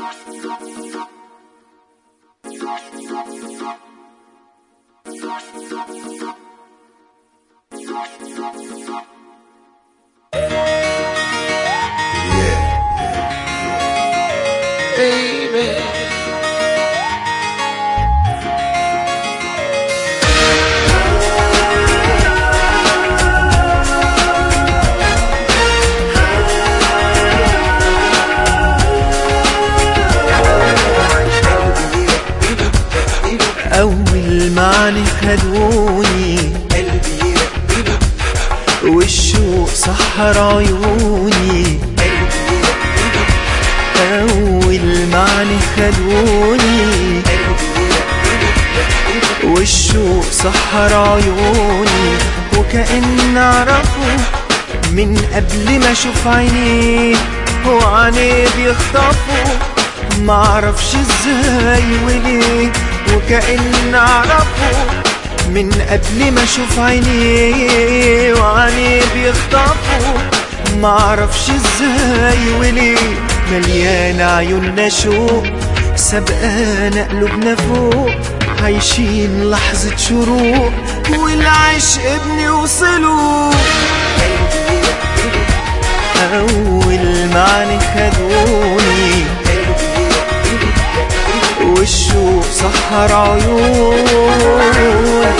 أول معني خدوني قلبي والشوق سحر عيوني. أول معني خدوني والشوق سحر عيوني، وكأن أعرفه من قبل ما أشوف عينيه، وعينيه بيخطفوا معرفش ازاي وليه، وكأن أعرفه من قبل ما أشوف عينيه، وعينيه بيخطفوا معرفش ازاي وليه. مليان عيوننا شوق سبقانا قلوبنا فوق، عايشين لحظة شروق والعشق بنوصله. أول معني خدوني والشوق سحر عيون.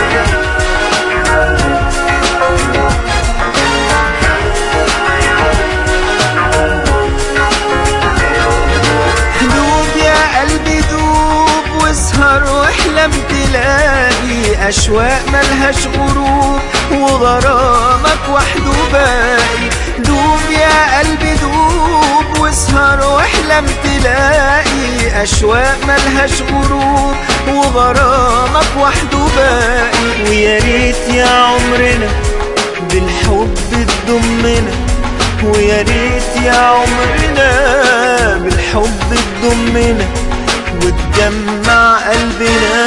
دوب يا قلبي دوب واسهر واحلم تلاقي أشواق ملهاش غروب وغرامك وحده باقي. دوب يا قلبي دوب واسهر واحلم تلاقي أشواق ملهاش غروب وغرامك وحده باقي. ويا ريت يا عمرنا بالحب تضمنا، ويا ريت يا عمرنا بالحب تضمنا وتجمع قلبنا.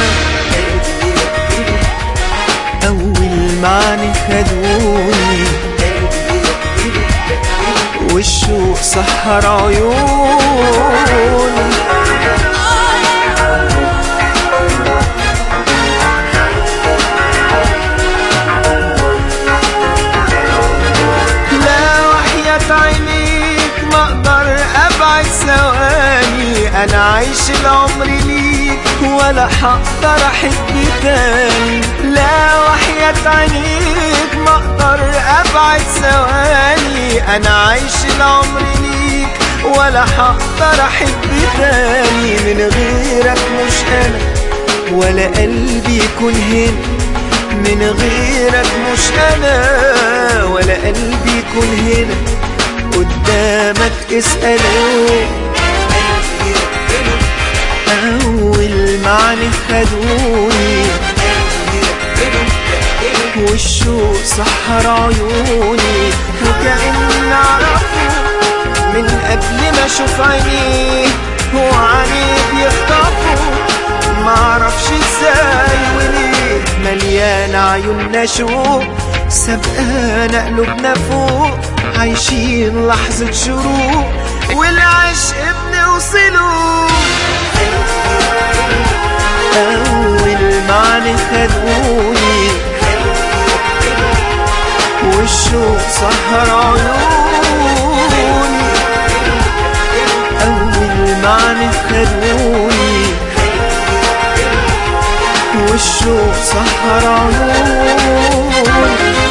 أول معني خدوني والشوق سحر عيون. لا وحياة عينيك ما اقدر ابعد ثواني، انا عايش العمر ليك ولا حقدر احب تاني. لا وحياة عينيك ما اقدر ابعد ثواني، انا عايش العمر ليك ولا حقدر احب تاني. من غيرك مش انا ولا قلبي يكون هنا، من غيرك مش انا ولا قلبي يكون هنا. قدامك اسأله. أول معني خدوني والشوق سحر عيوني، وكأن أعرفه من قبل ما أشوف عينيه، وعينيه بيخطفوا معرفش ازاي وليه. مليان عيوننا شوق سبقانا قلوبنا فوق، عايشين لحظة شروق والعشق بنوصله. أول معني خدوني والشوق سهر عيوني. أول معني خدوني والشوق سهر عيوني.